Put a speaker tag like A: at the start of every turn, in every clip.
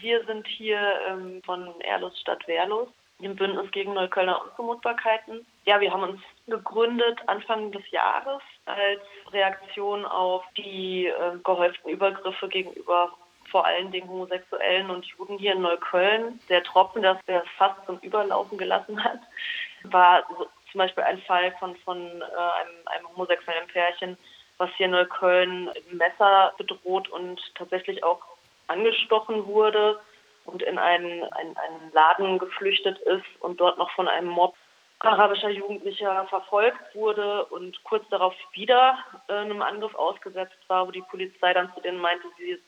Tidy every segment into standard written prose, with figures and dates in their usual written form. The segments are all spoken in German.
A: Wir sind hier von Erlus Stadt Wehrlos, im Bündnis gegen Neuköllner Unzumutbarkeiten. Ja, wir haben uns gegründet Anfang des Jahres als Reaktion auf die gehäuften Übergriffe gegenüber vor allen Dingen Homosexuellen und Juden hier in Neukölln. Der Tropfen, der es fast zum Überlaufen gelassen hat, war so, zum Beispiel ein Fall von einem homosexuellen Pärchen, was hier in Neukölln mit einem Messer bedroht und tatsächlich auch angestochen wurde und in einen Laden geflüchtet ist und dort noch von einem Mob arabischer Jugendlicher verfolgt wurde und kurz darauf wieder einem Angriff ausgesetzt war, wo die Polizei dann zu denen meinte,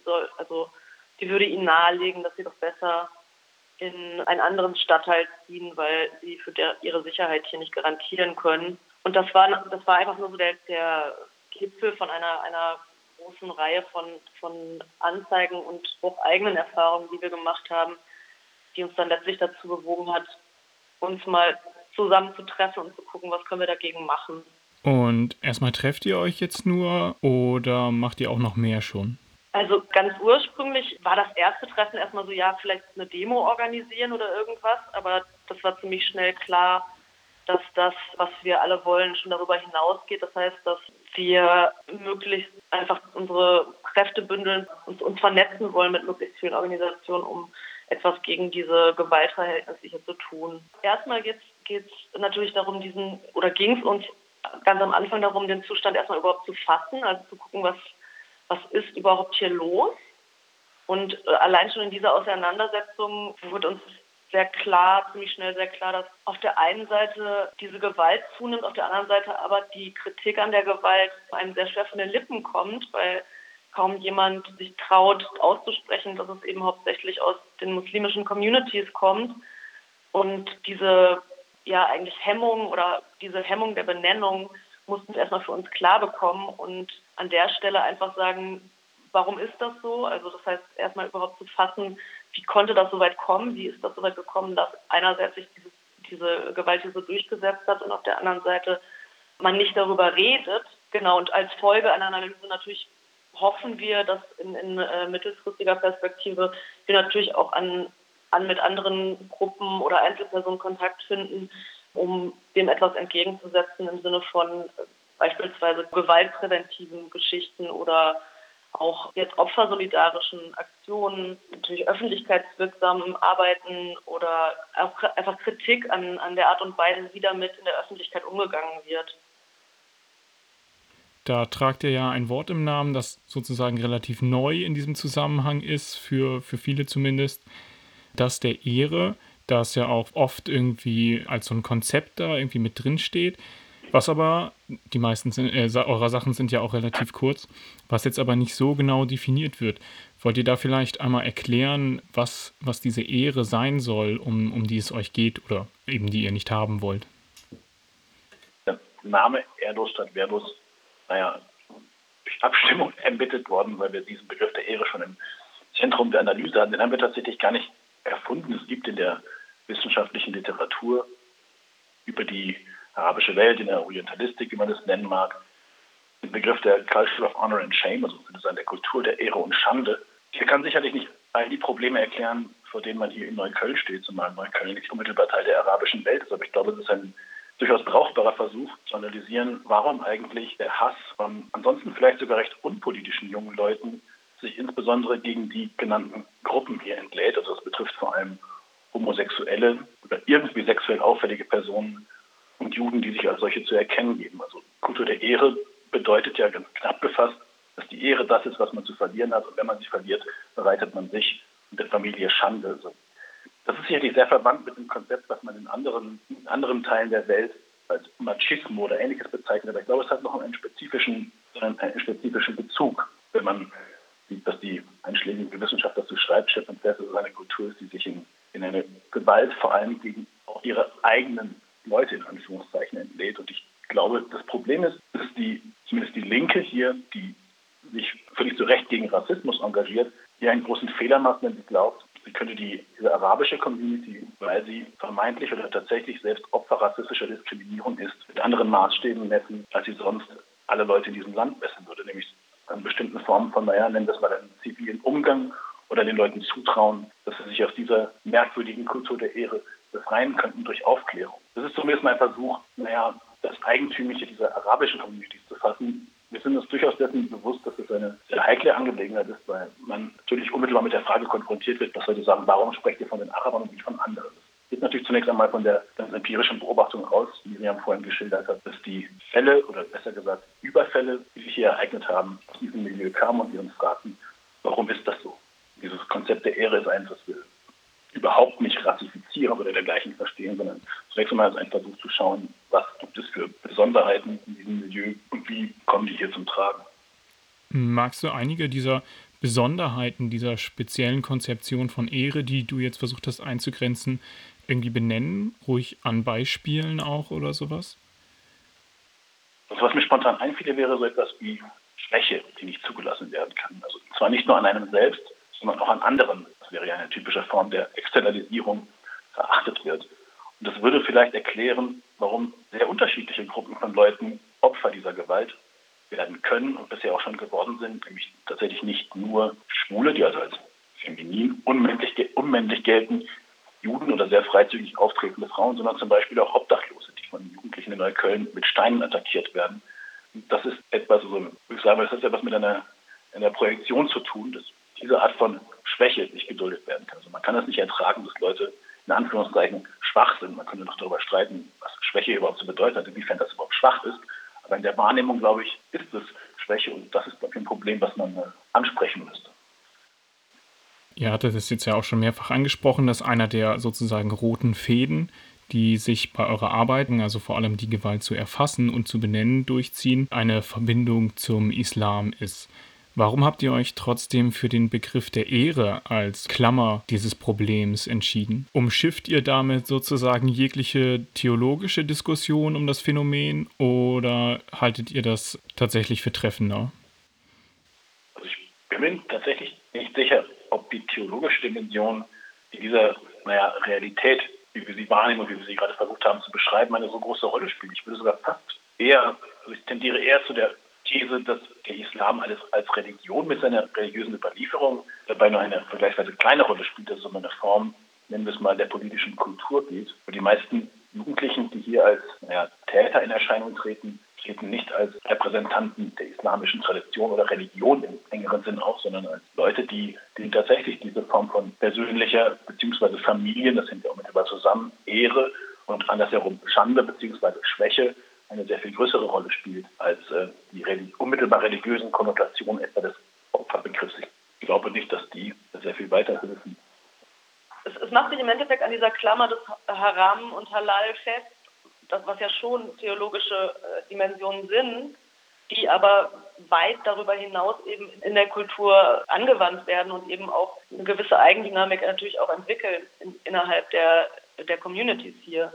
A: die würde ihnen nahelegen, dass sie doch besser in einen anderen Stadtteil ziehen, weil sie für ihre Sicherheit hier nicht garantieren können. Und das war einfach nur so der Gipfel von einer großen Reihe von Anzeigen und auch eigenen Erfahrungen, die wir gemacht haben, die uns dann letztlich dazu bewogen hat, uns mal zusammenzutreffen und zu gucken, was können wir dagegen machen.
B: Und erstmal trefft ihr euch jetzt nur oder macht ihr auch noch mehr schon?
A: Also ganz ursprünglich war das erste Treffen erstmal so, ja, vielleicht eine Demo organisieren oder irgendwas, aber das war ziemlich schnell klar, dass das, was wir alle wollen, schon darüber hinausgeht. Das heißt, dass wir möglichst einfach unsere Kräfte bündeln und uns vernetzen wollen mit möglichst vielen Organisationen, um etwas gegen diese Gewaltverhältnisse hier zu tun. Erstmal geht's natürlich darum, ging es uns ganz am Anfang darum, den Zustand erstmal überhaupt zu fassen, also zu gucken, was ist überhaupt hier los. Und allein schon in dieser Auseinandersetzung wird uns ziemlich schnell sehr klar, dass auf der einen Seite diese Gewalt zunimmt, auf der anderen Seite aber die Kritik an der Gewalt einem sehr schwer von den Lippen kommt, weil kaum jemand sich traut auszusprechen, dass es eben hauptsächlich aus den muslimischen Communities kommt. Und diese eigentlich Hemmung der Benennung mussten wir erstmal für uns klar bekommen und an der Stelle einfach sagen, warum ist das so? Also das heißt, erstmal überhaupt zu fassen, wie konnte das so weit kommen? Wie ist das so weit gekommen, dass einerseits sich diese Gewalt hier so durchgesetzt hat und auf der anderen Seite man nicht darüber redet? Genau, und als Folge einer Analyse natürlich hoffen wir, dass in mittelfristiger Perspektive wir natürlich auch mit anderen Gruppen oder Einzelpersonen Kontakt finden, um dem etwas entgegenzusetzen im Sinne von beispielsweise gewaltpräventiven Geschichten oder auch jetzt opfersolidarischen Aktionen, natürlich öffentlichkeitswirksamen Arbeiten oder auch einfach Kritik an der Art und Weise, wie damit in der Öffentlichkeit umgegangen wird.
B: Da tragt ihr ja ein Wort im Namen, das sozusagen relativ neu in diesem Zusammenhang ist, für viele zumindest, das der Ehre, das ja auch oft irgendwie als so ein Konzept da irgendwie mit drin steht. Was aber, die meisten eurer Sachen sind ja auch relativ kurz, was jetzt aber nicht so genau definiert wird. Wollt ihr da vielleicht einmal erklären, was diese Ehre sein soll, um die es euch geht oder eben die ihr nicht haben wollt?
C: Der Name Erlus Stadt Wehrlos, durch Abstimmung ermittelt worden, weil wir diesen Begriff der Ehre schon im Zentrum der Analyse hatten. Den haben wir tatsächlich gar nicht erfunden. Es gibt in der wissenschaftlichen Literatur über die arabische Welt, in der Orientalistik, wie man das nennen mag, den Begriff der Culture of Honor and Shame, also der Kultur der Ehre und Schande. Der kann sicherlich nicht all die Probleme erklären, vor denen man hier in Neukölln steht, zumal Neukölln nicht unmittelbar Teil der arabischen Welt ist. Aber ich glaube, es ist ein durchaus brauchbarer Versuch zu analysieren, warum eigentlich der Hass von ansonsten vielleicht sogar recht unpolitischen jungen Leuten sich insbesondere gegen die genannten Gruppen hier entlädt. Also das betrifft vor allem Homosexuelle oder irgendwie sexuell auffällige Personen und Juden, die sich als solche zu erkennen geben. Also Kultur der Ehre bedeutet ja ganz knapp gefasst, dass die Ehre das ist, was man zu verlieren hat. Und wenn man sie verliert, bereitet man sich und der Familie Schande. Also das ist sicherlich sehr verwandt mit dem Konzept, was man in anderen Teilen der Welt als Machismo oder Ähnliches bezeichnet. Aber ich glaube, es hat noch einen spezifischen Bezug, wenn man sieht, dass die einschlägige Wissenschaft dazu schreibt, Shepard Fairey, dass es eine Kultur ist, die sich in eine Gewalt vor allem gegen auch ihre eigenen Leute in Anführungszeichen entlädt. Und ich glaube, das Problem ist, dass zumindest die Linke hier, die sich völlig zu Recht gegen Rassismus engagiert, hier einen großen Fehler macht, wenn sie glaubt, sie könnte diese arabische Community, weil sie vermeintlich oder tatsächlich selbst Opfer rassistischer Diskriminierung ist, mit anderen Maßstäben messen, als sie sonst alle Leute in diesem Land messen würde, nämlich an bestimmten Formen von, nennen wir es mal einen zivilen Umgang oder den Leuten zutrauen, dass sie sich aus dieser merkwürdigen Kultur der Ehre befreien könnten durch Aufklärung. Das ist zumindest mein Versuch, das Eigentümliche dieser arabischen Communities zu fassen. Wir sind uns durchaus dessen bewusst, dass es eine sehr heikle Angelegenheit ist, weil man natürlich unmittelbar mit der Frage konfrontiert wird, dass Leute sagen, warum sprecht ihr von den Arabern und nicht von anderen? Das geht natürlich zunächst einmal von der ganz empirischen Beobachtung aus, wie Miriam vorhin geschildert hat, dass die Fälle oder besser gesagt Überfälle, die sich hier ereignet haben, aus diesem Milieu kamen und wir uns fragten, warum ist das so? Dieses Konzept der Ehre ist eins, das wir überhaupt nicht rassifizieren oder dergleichen verstehen, sondern zunächst einmal als ein Versuch zu schauen, was gibt es für Besonderheiten in diesem Milieu und wie kommen die hier zum Tragen.
B: Magst du einige dieser Besonderheiten, dieser speziellen Konzeption von Ehre, die du jetzt versucht hast einzugrenzen, irgendwie benennen? Ruhig an Beispielen auch oder sowas?
C: Also was mir spontan einfiele, wäre so etwas wie Schwäche, die nicht zugelassen werden kann. Also zwar nicht nur an einem selbst, sondern auch an anderen. Das wäre ja eine typische Form der Externalisierung, verachtet wird. Und das würde vielleicht erklären, warum sehr unterschiedliche Gruppen von Leuten Opfer dieser Gewalt werden können und bisher auch schon geworden sind, nämlich tatsächlich nicht nur Schwule, die also als feminin, unmännlich gelten, Juden oder sehr freizügig auftretende Frauen, sondern zum Beispiel auch Obdachlose, die von Jugendlichen in Neukölln mit Steinen attackiert werden. Und das ist etwas, also ich sage, das hat etwas mit einer Projektion zu tun, dass diese Art von Schwäche nicht geduldet werden kann. Also man kann es nicht ertragen, dass Leute in Anführungszeichen schwach sind. Man könnte noch darüber streiten, was Schwäche überhaupt so bedeutet, inwiefern das überhaupt schwach ist. Aber in der Wahrnehmung, glaube ich, ist es Schwäche und das ist ein Problem, was man ansprechen müsste.
B: Ihr hattet es jetzt ja auch schon mehrfach angesprochen, dass einer der sozusagen roten Fäden, die sich bei eurer Arbeit, also vor allem die Gewalt zu erfassen und zu benennen, durchziehen, eine Verbindung zum Islam ist. Warum habt ihr euch trotzdem für den Begriff der Ehre als Klammer dieses Problems entschieden? Umschifft ihr damit sozusagen jegliche theologische Diskussion um das Phänomen oder haltet ihr das tatsächlich für treffender?
C: Also ich bin mir tatsächlich nicht sicher, ob die theologische Dimension in dieser Realität, wie wir sie wahrnehmen und wie wir sie gerade versucht haben zu beschreiben, eine so große Rolle spielt. Ich würde sogar fast ich tendiere eher zu der These, dass der Islam als Religion mit seiner religiösen Überlieferung dabei nur eine vergleichsweise kleine Rolle spielt, dass es um eine Form, nennen wir es mal, der politischen Kultur geht. Und die meisten Jugendlichen, die hier als Täter in Erscheinung treten nicht als Repräsentanten der islamischen Tradition oder Religion im engeren Sinn auf, sondern als Leute, denen tatsächlich diese Form von persönlicher bzw. Familien, das hängt ja auch mittelbar zusammen, Ehre und andersherum Schande bzw. Schwäche eine sehr viel größere Rolle spielt als die unmittelbar religiösen Konnotationen etwa des Opferbegriffs. Ich glaube nicht, dass die sehr viel weiterhelfen.
A: Es macht sich im Endeffekt an dieser Klammer des Haram und Halal fest, das, was ja schon theologische Dimensionen sind, die aber weit darüber hinaus eben in der Kultur angewandt werden und eben auch eine gewisse Eigendynamik natürlich auch entwickeln innerhalb der Communities hier.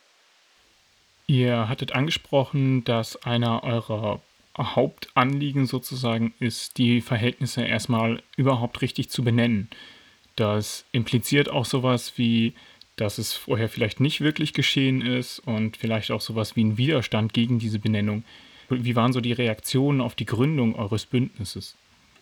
B: Ihr hattet angesprochen, dass einer eurer Hauptanliegen sozusagen ist, die Verhältnisse erstmal überhaupt richtig zu benennen. Das impliziert auch sowas wie, dass es vorher vielleicht nicht wirklich geschehen ist und vielleicht auch sowas wie ein Widerstand gegen diese Benennung. Wie waren so die Reaktionen auf die Gründung eures Bündnisses?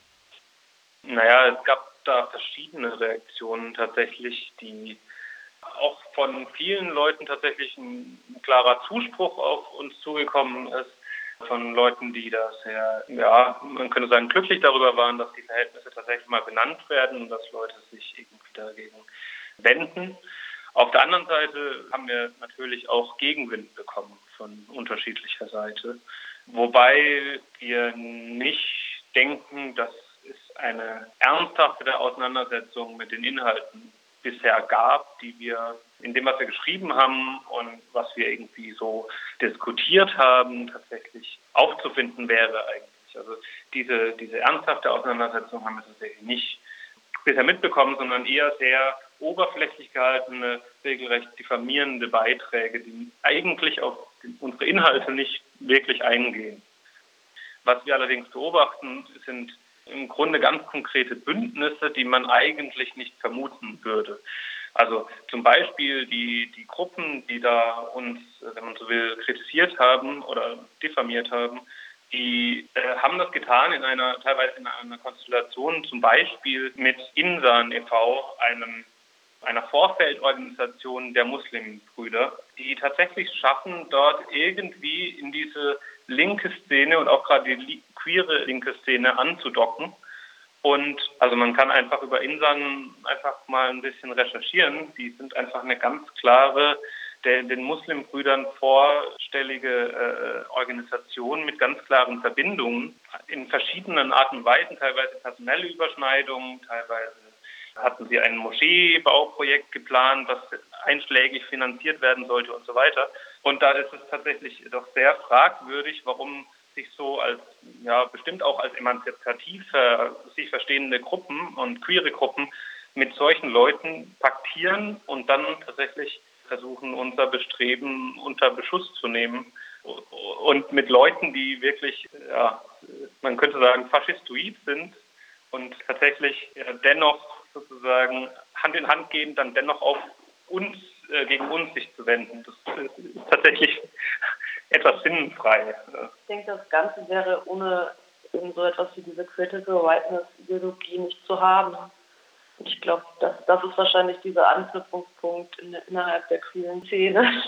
D: Es gab da verschiedene Reaktionen tatsächlich, die auch von vielen Leuten tatsächlich ein klarer Zuspruch auf uns zugekommen ist. Von Leuten, die da sehr, man könnte sagen, glücklich darüber waren, dass die Verhältnisse tatsächlich mal benannt werden und dass Leute sich irgendwie dagegen wenden. Auf der anderen Seite haben wir natürlich auch Gegenwind bekommen von unterschiedlicher Seite, wobei wir nicht denken, dass es eine ernsthafte Auseinandersetzung mit den Inhalten bisher gab, die wir in dem, was wir geschrieben haben und was wir irgendwie so diskutiert haben, tatsächlich aufzufinden wäre eigentlich. Also diese ernsthafte Auseinandersetzung haben wir tatsächlich nicht bisher mitbekommen, sondern eher sehr oberflächlich gehaltene, regelrecht diffamierende Beiträge, die eigentlich auf unsere Inhalte nicht wirklich eingehen. Was wir allerdings beobachten, sind im Grunde ganz konkrete Bündnisse, die man eigentlich nicht vermuten würde. Also zum Beispiel die Gruppen, die da uns, wenn man so will, kritisiert haben oder diffamiert haben, Die haben das getan teilweise in einer Konstellation, zum Beispiel mit Insan e.V., einer Vorfeldorganisation der Muslimbrüder, die tatsächlich schaffen, dort irgendwie in diese linke Szene und auch gerade die queere linke Szene anzudocken. Und also man kann einfach über Insan einfach mal ein bisschen recherchieren. Die sind einfach eine ganz klare, den Muslimbrüdern vorstellige Organisation mit ganz klaren Verbindungen in verschiedenen Arten und Weisen, teilweise personelle Überschneidungen, teilweise hatten sie ein Moscheebauprojekt geplant, das einschlägig finanziert werden sollte und so weiter. Und da ist es tatsächlich doch sehr fragwürdig, warum sich so als, ja, bestimmt auch als emanzipativ sich verstehende Gruppen und queere Gruppen mit solchen Leuten paktieren und dann tatsächlich versuchen, unser Bestreben unter Beschuss zu nehmen. Und mit Leuten, die wirklich, ja, man könnte sagen, faschistoid sind und tatsächlich dennoch sozusagen Hand in Hand gehen, dann dennoch auf uns, gegen uns sich zu wenden. Das ist tatsächlich etwas sinnfrei.
A: Ich denke, das Ganze wäre ohne eben so etwas wie diese Critical Whiteness-Ideologie nicht zu haben. Und ich glaube, das ist wahrscheinlich dieser Anknüpfungspunkt innerhalb der queeren Szene.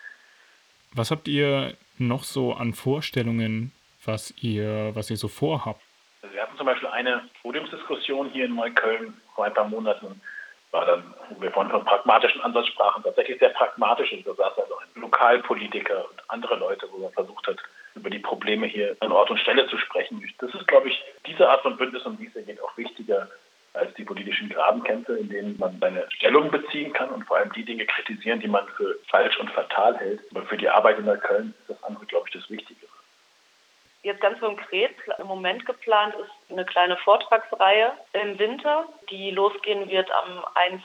B: Was habt ihr noch so an Vorstellungen, was ihr so vorhabt?
C: Also wir hatten zum Beispiel eine Podiumsdiskussion hier in Neukölln vor ein paar Monaten, war dann, wo wir von pragmatischen Ansatz sprachen, tatsächlich sehr pragmatisch. Da saß also ein Lokalpolitiker und andere Leute, wo man versucht hat, über die Probleme hier an Ort und Stelle zu sprechen. Das ist, glaube ich, diese Art von Bündnis, um die es geht, auch wichtiger als die politischen Grabenkämpfe, in denen man seine Stellung beziehen kann und vor allem die Dinge kritisieren, die man für falsch und fatal hält. Aber für die Arbeit in Neukölln ist das andere, glaube ich, das Wichtigere.
A: Jetzt ganz konkret, im Moment geplant ist eine kleine Vortragsreihe im Winter, die losgehen wird am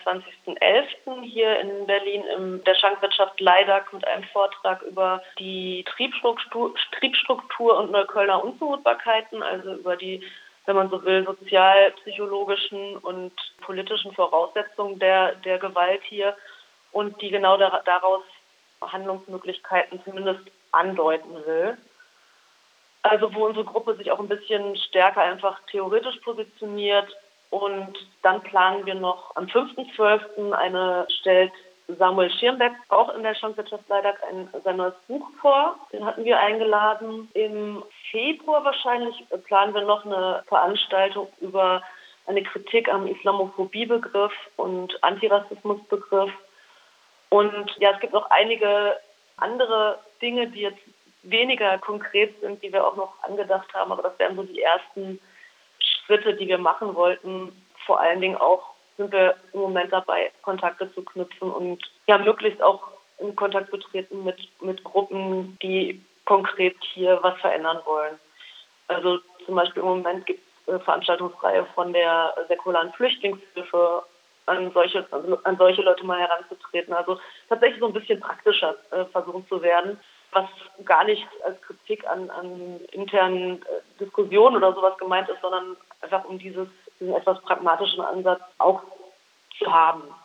A: 21.11. hier in Berlin in der Schankwirtschaft Leidak mit einem Vortrag über die Triebstruktur und Neuköllner Unzumutbarkeiten, also über die, wenn man so will, sozial-psychologischen und politischen Voraussetzungen der Gewalt hier und die genau daraus Handlungsmöglichkeiten zumindest andeuten will. Also wo unsere Gruppe sich auch ein bisschen stärker einfach theoretisch positioniert. Und dann planen wir noch am 5.12. stellt Samuel Schirmbeck auch in der Schankwirtschaft Leidak sein neues Buch vor. Den hatten wir eingeladen. Im Februar wahrscheinlich planen wir noch eine Veranstaltung über eine Kritik am Islamophobie-Begriff und Antirassismus-Begriff. Und ja, es gibt noch einige andere Dinge, die jetzt weniger konkret sind, die wir auch noch angedacht haben, aber das wären so die ersten Schritte, die wir machen wollten. Vor allen Dingen auch sind wir im Moment dabei, Kontakte zu knüpfen und ja, möglichst auch in Kontakt zu treten mit Gruppen, die konkret hier was verändern wollen. Also zum Beispiel im Moment gibt es eine Veranstaltungsreihe von der säkularen Flüchtlingshilfe, an solche Leute mal heranzutreten. Also tatsächlich so ein bisschen praktischer versuchen zu werden, was gar nicht als Kritik an internen Diskussionen oder sowas gemeint ist, sondern einfach um diesen etwas pragmatischen Ansatz auch zu haben.